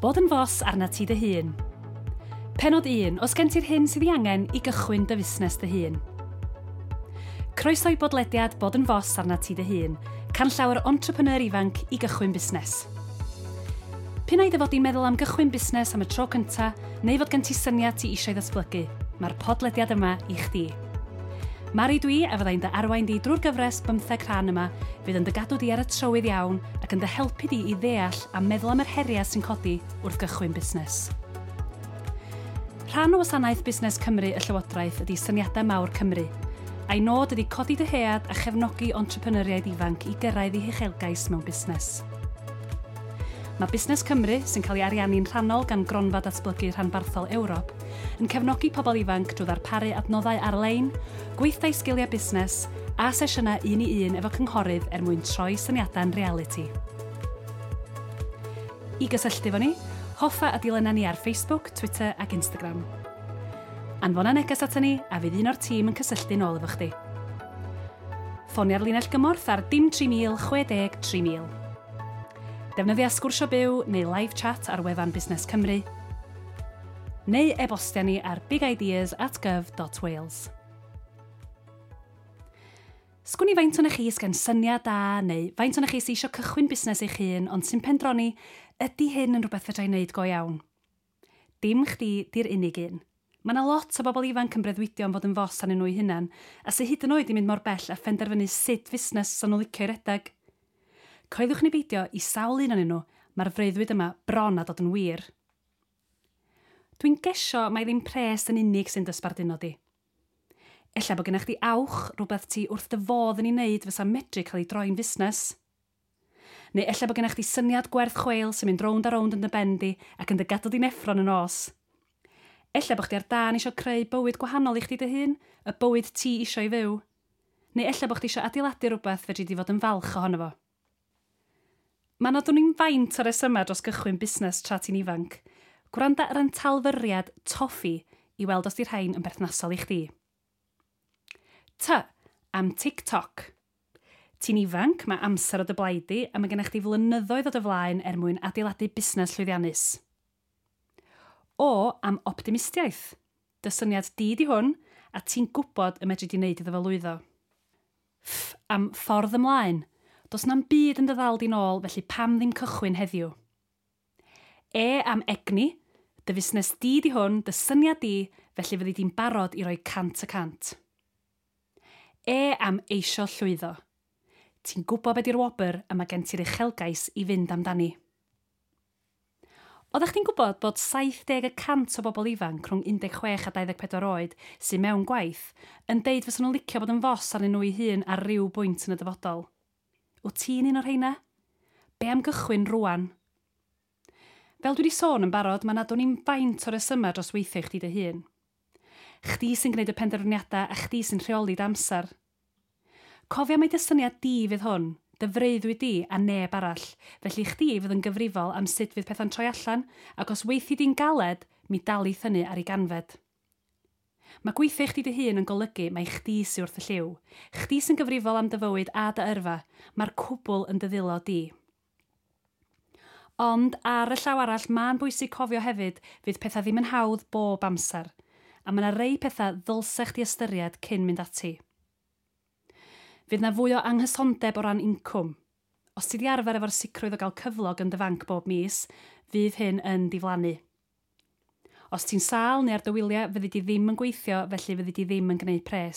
Bod yn fos arna ti dy hun. Penod 1, os gen ti'r hyn sydd ei angen i gychwyn dy fusnes dy hun. Croeso i bodlediad Bod yn fos arna ti dy hun, can llawer entrepreneur ifanc i gychwyn busnes. P'un ai dy fod i'n meddwl am gychwyn busnes am y tro cynta, neu fod gen ti syniad ti eisiau ddatblygu, mae'r podlediad yma i chdi. Mari dwi a fyddai'n dy arwain di drwy'r gyfres 15 rhan yma, fydd yn dy gadw di ar y trywydd iawn ac yn dy helpu di i ddeall a meddwl am yr heriau sy'n codi wrth gychwyn busnes. Rhan o wasanaeth Busnes Cymru y Llywodraeth ydy syniadau mawr Cymru, a'i nod ydy codi dyhead a chefnogi entrepreneuriaid ifanc i gyrraedd i uchelgais mewn busnes. Mae Busnes Cymru, sy'n cael ei ariannu'n rhannol gan Gronfa Datblygu Rhanbarthol Ewrop, yn cefnogi pobl ifanc drwy ddarparu adnoddau ar-lein, gweithdai sgiliau busnes a sesiynau 1-i-1 efo cynghorydd mwyn troi syniadau'n reality. I gysylltu fo ni, hoffa a dilynau ni ar Facebook, Twitter ac Instagram. Anfona neges ato ni a fydd un o'r tîm yn cysylltu nôl efo chdi. Ffonia'r linell gymorth ar dim 3000 60 3000. Defnyddia sgwrsio byw neu live chat ar wefan Busnes Cymru, neu e-bostia ni ar bigideas@gov.wales. Sgwn i faint o'n chi sgen syniad da neu faint o'n chi sy'n eisiau cychwyn busnes eich hun ond sy'n pendroni ydy hyn yn rhywbeth fedra i wneud go iawn. Dim chdi di'r unig un. Mae yna lot o bobl ifanc yn breuddwydio am fod yn fos arnyn nhw eu hunan a sy'n hyd yn oed i mynd mor bell a phenderfynu sut fusnes sy'n nhw licio redeg. Coelwch ni beidio i sawl un o'n nhw, mae'r freuddwyd yma bron a dod yn wir. Dwi'n gesio mai ddim pres yn unig sy'n dysbardino di. Ella bod gennych chdi awch rhywbeth ti wrth dy fodd yn ei wneud fysa medru cael ei droi'n fusnes. Neu ella bod gennych chdi syniad gwerth chweil sy'n mynd rownd a rownd yn dy bendi ac yn dy gadw di'n effron yn os. Ella bod chdi ar dan eisiau creu bywyd gwahanol i chdi dy hun, y bywyd ti eisiau i fyw. Neu ella bod chdi eisiau adeiladu rhywbeth fedri di fod yn falch ohono fo. Mae nad o'n i'n faint ar resyma dros gychwyn busnes tra ti'n ifanc. Gwranda ar yn talfyriad toffi i weld os di rhain yn berthnasol i chdi. Am TikTok. Ti'n ifanc, mae amser o dy blaid di a mae gennych chdi flynyddoedd o dy flaen mwyn adeiladu busnes llwyddiannus. Am optimistiaeth. Dy syniad di hwn a ti'n gwybod y medru di wneud iddo fel lwyddo. Am ffordd ymlaen. Does na'm byd yn dy ddal di nôl, felly pam ddim cychwyn heddiw. Am egni, dy fusnes di hwn, dy syniad di, felly fyddi di'n barod i roi 100%. Am eisio llwyddo. Ti'n gwybod beth yw'r wobr a mae gen ti'r uchelgais i fynd amdani. Oeddech chdi'n gwybod bod 70% o bobl ifanc rhwng 16 a 24 oed sy'n mewn gwaith yn deud fysa nhw'n licio bod yn fos arnyn nhw eu hun ar ryw bwynt yn y dyfodol? Wyt ti'n un o'r rheina? Be am gychwyn rwan? Fel dwi wedi sôn yn barod, mae nad o'n i'n faint o resyma dros weithio chdi dy hun. Chdi sy'n gwneud y penderfyniadau a chdi sy'n rheoli dy amser. Cofia mai dy syniad di fydd hwn, dy freuddwyd di a neb arall, felly chdi fydd yn gyfrifol am sut fydd pethau'n troi allan, ac os weithi di'n galed, mi dalith hynny ar ei ganfed. Mae gweithio chdi dy hun yn golygu mai chdi sy'n wrth y lliw. Chdi sy'n gyfrifol am dy fywyd a dy yrfa, mae'r cwbl yn dy ddilo di. Ond ar y llaw arall mae'n bwysig cofio hefyd fydd pethau ddim yn hawdd bob amser, a mae yna rei pethau ddylsech chdi ystyried cyn mynd ati. Fydd yna fwy o anghysondeb o ran incwm. Os ti di arfer efo'r sicrwydd o gael cyflog yn dy fanc bob mis, fydd hyn yn diflannu. Os ti'n sâl neu ar dy wyliau, fyddi di ddim yn gweithio, felly fyddi di ddim yn gwneud pres.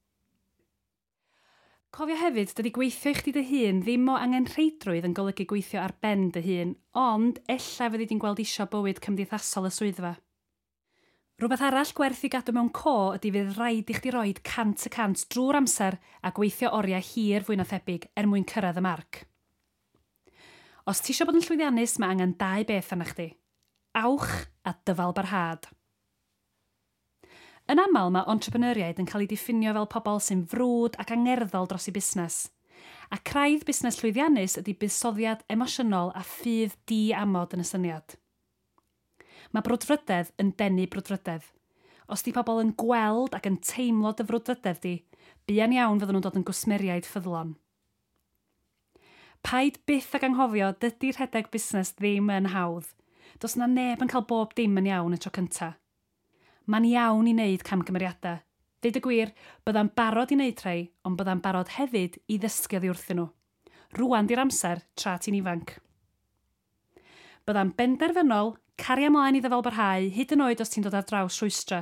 Cofio hefyd, dydy gweithio i chdi dy hun ddim o angen rheidrwydd yn golygu gweithio ar ben dy hun, ond ella fyddi di'n gweld isio bywyd cymdeithasol y swyddfa. Rhywbeth arall gwerth i gadw mewn co ydy fydd rhaid i chdi roed 100% drwy'r amser a gweithio oriau hir fwy na thebyg mwyn cyrraedd y marc. Os ti eisiau bod yn llwyddiannus, mae angen 2 beth arna chdi. Awch a dyfal barhad. Yn aml mae entrepreneuriaid yn cael ei diffinio fel pobl sy'n frwd ac angerddol dros eu busnes. A craidd busnes llwyddiannus ydy buddsoddiad emosiynol a ffydd di-amod yn y syniad. Mae brwdfrydedd yn denu brwdfrydedd. Os di pobl yn gweld ac yn teimlo dy frwdfrydedd di, buan iawn fydden nhw'n dod yn gwsmeriaid ffyddlon. Paid byth ag anghofio dydy rhedeg busnes ddim yn hawdd. Does na neb yn cael bob dim yn iawn y tro cyntaf. Mae'n iawn i wneud camgymeriadau. Deud y gwir, byddai'n barod i wneud rhai, ond byddai'n barod hefyd i ddysgu oddi wrthyn nhw. Rwan di'r amser tra ti'n ifanc. Byddai'n benderfynol cario ymlaen iddo fel barhau hyd yn oed os ti'n dod ar draws rhwystra.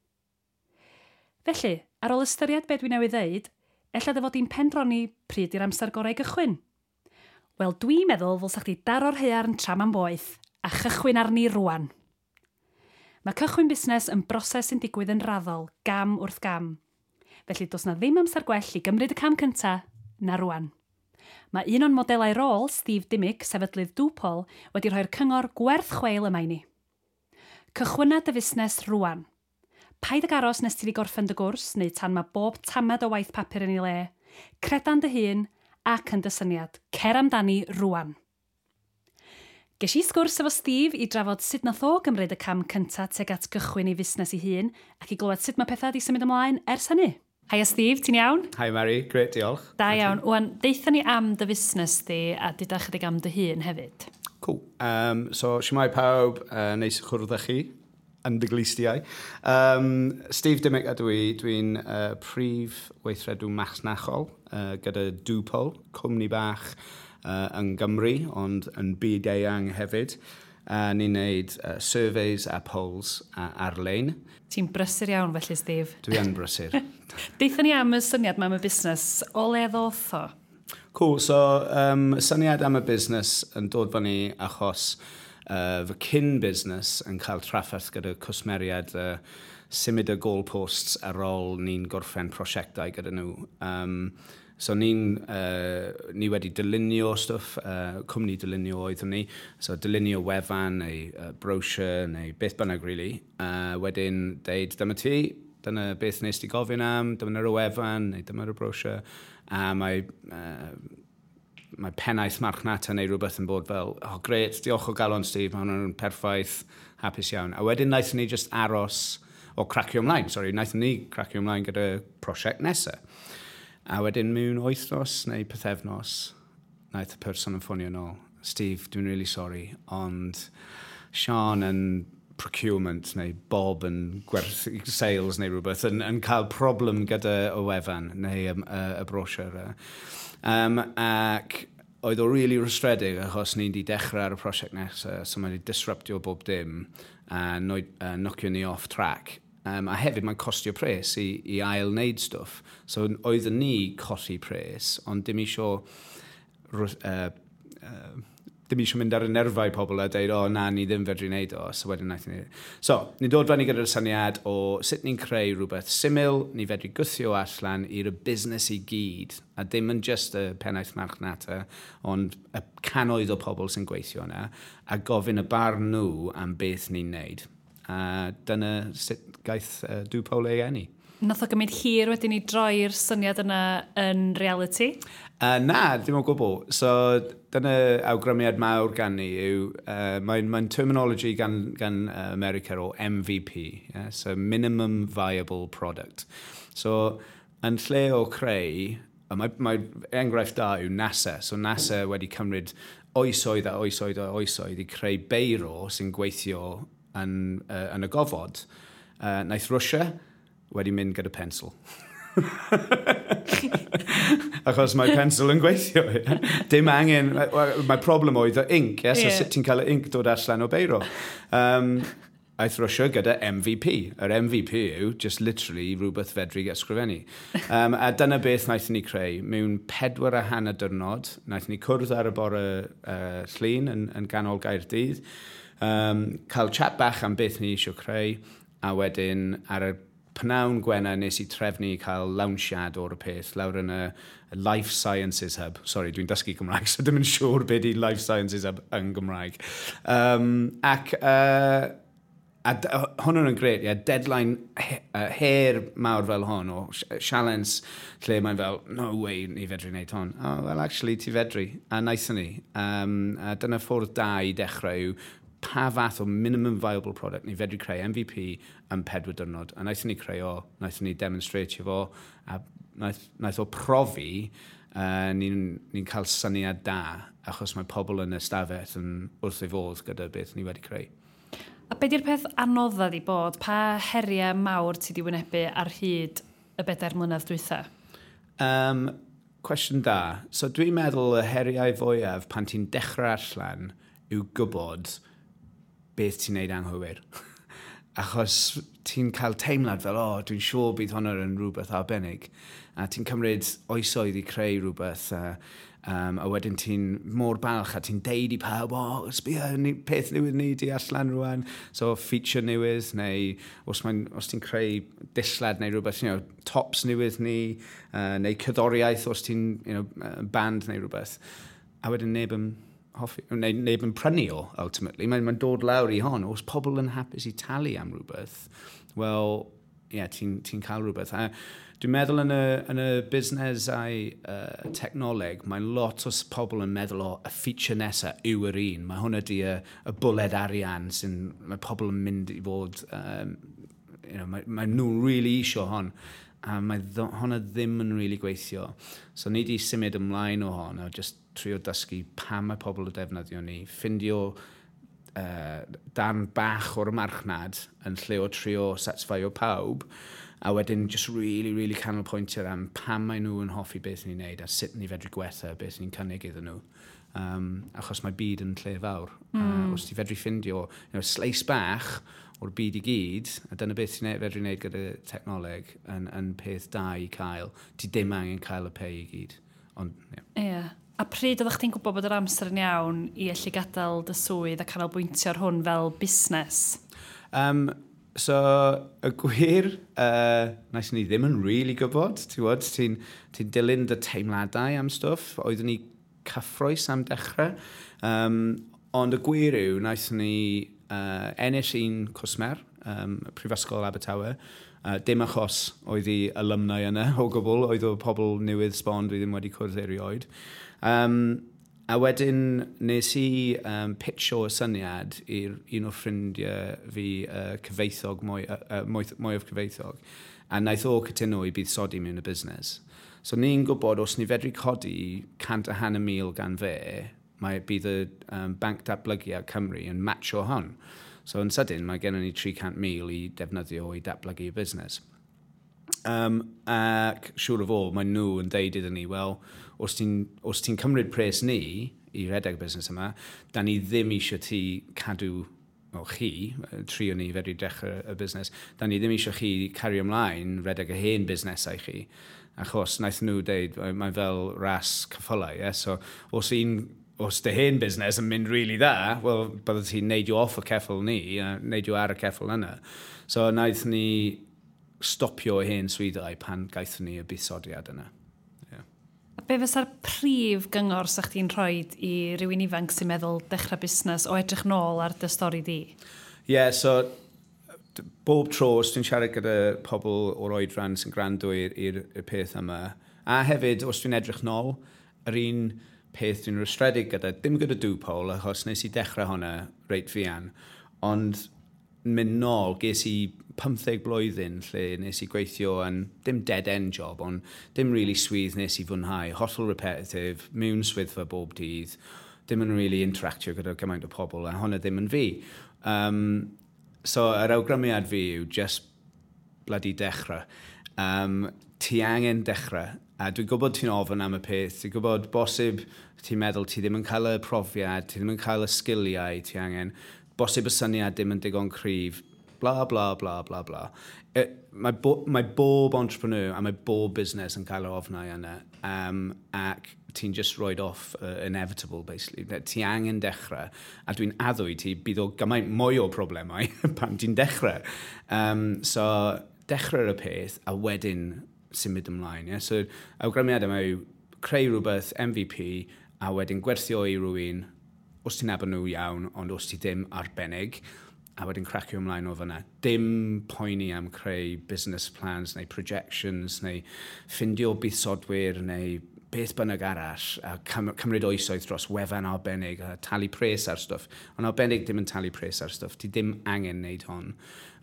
Felly, ar ôl ystyried beth dwi newydd ddeud, ella dy fod i'n pendroni pryd i'r amser gorau gychwyn. Wel, dwi'n meddwl ddylsach chdi daro'r haearn tra ma'n boeth a chychwyn arni rwan. Mae cychwyn busnes yn broses sy'n digwydd yn raddol, gam wrth gam. Felly does na ddim amser gwell i gymryd y cam cyntaf na rwan. Mae un o'n modelau rôl, Steve Dimick, sefydlydd Dupol, wedi rhoi'r cyngor gwerth chweil yma i ni. Cychwyna dy fusnes rwan. Paid ag aros nes ti wedi gorffen dy gwrs, neu tan mae bob tamad o waith papur yn ei le. Credan dy hun ac yn dy syniad. Cer amdani rwan. Ges i sgwrs efo Steve i drafod sut nath o gymryd y cam cyntaf teg at gychwyn ei fusnes ei hun ac i glywed sut mae pethau wedi symud ymlaen ers hynny. Hiya Steve, ti'n iawn? Hi Mary, grêt, diolch. Da iawn. Wan, deitha ni am dy fusnes di a dyda chydig am dy hun hefyd. Cool. So, siwmai pawb, neis i chwrdd â chi yn dy glistiau. Steve Dimick ydw i, dwi'n prif weithredw machnachol gyda Dupol, cwmni bach yn Gymru, ond yn byd eang hefyd. Ni'n neud surveys a polls ar-lein. Ti'n brysur iawn felly, Steve? Dwi yn brysur. Deitha ni am y syniad ma am y busnes, o le ddoth o? Cool, so syniad am y busnes yn dod fyny achos fy cyn-busnes yn cael trafferth gyda cwsmeriad symud y goalposts ar ôl ni'n gorffen prosiectau gyda nhw. So ni wedi dylunio stwff, cwmni dylunio oeddwn ni, so dylunio wefan neu brochure neu beth bynnag really. Wedyn deud, dyma ti, dyna beth nes ti gofyn am, dyma'r wefan neu dyma'r brochure. A mae pennaeth marchnata neu rhywbeth yn bod fel, gret, diolch o galon Steve, mae hwnna'n perffaith, hapus iawn. A wedyn naethon ni just aros, naethon ni cracio ymlaen gyda prosiect nesaf. A wedyn mewn wythnos neu pythefnos, naeth y person yn ffonio nôl. Steve, dwi'n really sorry, ond Sean yn procurement neu Bob yn gwerthu sales neu rhywbeth yn cael problem gyda y wefan neu y brochure. Ac oedd o really rwystredig achos ni wedi dechrau ar y prosiect nesaf, so mae wedi disruptio bob dim a nocio ni off track. A hefyd mae'n costio pres i ail wneud stwff. So oeddwn ni colli pres, ond dim isio mynd ar y nerfau pobl a dweud, na, ni ddim fedru wneud o. So wedyn naeth ni. So, ni dod fyny gyda'r syniad o sut ni'n creu rhywbeth syml, ni fedru gwythio allan i'r busnes i gyd, a dim yn just y pennaeth marchnata, ond y cannoedd o pobl sy'n gweithio yna, a gofyn y barn nhw am beth ni'n wneud. A dyna sut gaeth Dupol ei eni. Nath o gymryd hir wedyn ni droi'r syniad yna yn reality? Na, dim o gwbl. So, dyna awgrymiad mawr gan ni yw, mae'n terminology gan America o MVP, yeah? So Minimum Viable Product. So, yn lle o creu, mae enghraifft da yw NASA. So NASA wedi cymryd oesoedd a oesoedd a oesoedd i creu beiro sy'n gweithio yn y gofod. Naeth Russia wedi mynd gyda pensl. Achos mae pensl yn gweithio. Dim angen, mae problem oedd y ink, so sut ti'n cael y ink dod allan o beiro. Aeth Russia gyda MVP. Yr MVP yw just literally rhywbeth fedru ysgrifennu. A dyna beth naethon ni creu. Mewn 4.5 diwrnod, naethon ni cwrdd ar y bore llun yn ganol Gaerdydd. Cael chat bach am beth ni eisiau creu, a wedyn ar y pnawn Gwena nes i trefnu cael lawnsiad o'r peth lawr yn y Life Sciences Hub. Sorry, dwi'n dysgu Gymraeg, so dim yn siŵr beth i Life Sciences Hub yn Gymraeg. A hwnnw'n yn gret, deadline her mawr fel hon o sialens lle mae'n fel, no way, ni fedru wneud hon. Well, actually, ti fedru. A naethon ni. A dyna ffordd da i dechrau yw pa fath o minimum viable product ni fedru creu MVP yn 4 diwrnod. A naethon ni creu o, naethon ni demonstratio fo, a naeth o profi, ni'n cael syniad da. achos mae pobl yn y stafell yn wrth ei fodd gyda beth ni wedi creu. A be di'r peth anodda di bod? Pa heriau mawr ti di wynebu ar hyd y 4 mlynedd dwytha? Cwestiwn da. So dwi'n meddwl y heriau fwyaf pan ti'n dechrau allan yw gwybod beth ti'n neud anghywir. Achos ti'n cael teimlad fel, dwi'n siŵr bydd hwnna yn rhywbeth arbennig. A ti'n cymryd oesoedd i creu rhywbeth, a wedyn ti'n mor balch, a ti'n deud i pawb, sbio, peth newydd ni di allan rwan. So, feature newydd, neu os ti'n creu dillad neu rhywbeth, tops newydd ni, neu cyddoriaeth os ti'n band neu rhywbeth. A wedyn neb yn hoffi, neb yn prynu o, ultimately. Mae'n dod lawr i hon. Os pobl yn hapus i talu am rhywbeth, wel, ti'n cael rhywbeth. A dwi'n meddwl yn y busnesau technoleg, mae lot o pobl yn meddwl y feature nesaf yw yr un. Mae hwnna di y bwled arian mae pobl yn mynd i fod, mae nhw'n really isio hon. A mae hwnna ddim yn really gweithio. So ni di symud ymlaen o hon, a just trio dysgu pam mae pobl y defnyddio ni. Ffindio darn bach o'r marchnad yn lle o trio satisfio pawb, a wedyn just really canolbwyntio am pam mae nhw yn hoffi beth ni'n neud a sut ni fedru gwella beth ni'n cynnig iddyn nhw. Achos mae byd yn lle fawr. Os ti fedru ffindio sleis bach o'r byd i gyd, a dyna beth ti'n fedru wneud gyda technoleg yn peth da i cael. Ti dim angen cael y pay i gyd. A pryd oeddech chdi'n gwybod bod yr amser yn iawn i allu gadael dy swydd a canolbwyntio ar hwn fel busnes? So, y gwir, nes ni ddim yn really gwybod. Ti'n dilyn dy teimladau am stwff. Oeddwn ni cyffroes am dechrau. Ond y gwir yw, nes ni ennill un cwsmer, Prifysgol Abertawe. Dim achos oedd i alumni yna o gwbl, oedd o pobl newydd sbon dwi ddim wedi cwrdd erioed. A wedyn nes i pitch o y syniad i'r un o ffrindiau fi cyfeithog, mwy o cyfeithog. A naeth o cytuno i buddsoddi mewn y busnes. So ni'n gwybod os ni fedru codi 150,000 gan fe, bydd y Banc Datblygiad Cymru yn matcho hon. So yn sydyn, mae gennym ni 300,000 i defnyddio i datblygu y busnes. Ac siŵr o fod, mae nhw yn deud iddyn ni, wel, os ti'n cymryd pres ni i redeg y busnes yma, da ni ddim eisiau ti cadw, trio ni fedru dechrau y busnes, da ni ddim eisiau chi cario ymlaen redeg y hen busnesau chi. Achos naeth nhw deud, mae fel ras cyffylau, so os dy hen busnes yn mynd really dda, wel, byddai ti'n neidio off y ceffyl ni, neidio ar y ceffyl yna. So, naeth ni stopio y hen swyddau pan gaethon ni y buddsoddiad yna. A be fysa'r prif gyngor sa'ch ti'n rhoi i rywun ifanc sy'n meddwl dechrau busnes o edrych nôl ar dy stori di? So, bob tro os dwi'n siarad gyda pobl o'r oedran sy'n gwrando i'r peth yma, a hefyd os dwi'n edrych nôl, yr un peth dwi'n rwystredig gyda, dim gyda Dwpol, achos nes i dechrau hwnna reit fian, ond mynd nôl, ges i 15 blwyddyn lle nes i gweithio yn dim dead-end job, ond dim really swydd nes i fwynhau, hollol repetitive, mewn swyddfa bob dydd, dim yn really interactio gyda gymaint o pobl, a hwnna ddim yn fi. So, yr awgrymiad fi yw just bloody dechrau. Ti angen dechrau, a dwi'n gwybod ti'n ofyn am y peth, ti'n gwybod bosib ti'n meddwl ti ddim yn cael y profiad, ti ddim yn cael y sgiliau ti angen, bosib y syniad ddim yn digon cryf, bla bla bla bla bla. Mae bob entrepreneur a mae bob busnes yn cael y ofnau yna, ac ti'n just roed off inevitable, basically. Ti angen dechrau, a dwi'n addwy ti bydd o gymaint mwy o problemau pan ti'n dechrau. So, dechrau'r y peth, a wedyn symud ymlaen. So, awgrymiad yma yw creu rhywbeth MVP, a wedyn gwerthio i rywun, os ti'n nabod nhw iawn, ond os ti ddim arbennig, a wedyn cracio ymlaen o fyna. Dim poeni am creu business plans, neu projections, neu ffindio buddsodwyr, neu beth bynnag arall, a cymryd oesoedd dros wefan arbennig, a talu pres ar stwff. Ond arbennig ddim yn talu pres ar stwff, ti ddim angen wneud hon.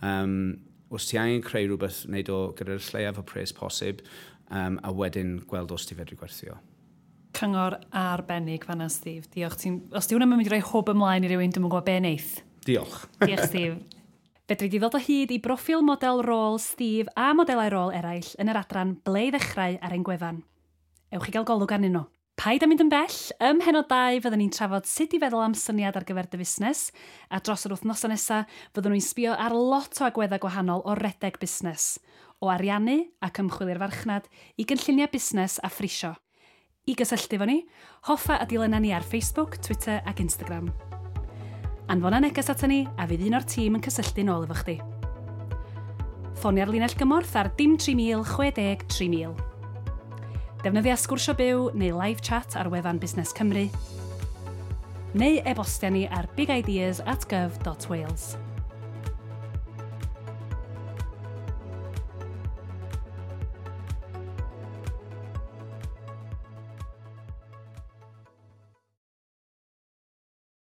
Os ti angen creu rhywbeth, wneud o gyda'r lleiaf o pres posib, a wedyn gweld os ti fedru gwerthio. cyngor arbennig fanna, Steve. Diolch. Os di hwnna'n mynd i roi hwb ymlaen i rywun, dwi'n gwybod be neith. Diolch. Diolch, Steve. Fedri di ddod o hyd i broffil model rôl Steve a modelau rôl eraill yn yr adran Ble i ddechrau ar ein gwefan. Ewch i gael golwg arnyn nhw. Paid am mynd yn bell, ym Mhennod 2 fyddwn ni'n trafod sut i feddwl am syniad ar gyfer dy fusnes, a dros yr wythnosau nesaf fyddwn nhw'n sbio ar lot o agweddau gwahanol o redeg busnes, o ariannu ac ymchwil i'r farchnad i gynlluniau busnes a phrisio. I gysylltu fo ni, hoffa a dilynna ni ar Facebook, Twitter ac Instagram. Anfona neges ato ni a fydd un o'r tîm yn cysylltu nôl efo chdi. Ffonia'r linell gymorth ar dim 3000 60 3000. Defnyddia sgwrsio byw neu live chat ar wefan Busnes Cymru, neu e-bostio ni ar bigideas@gov.wales.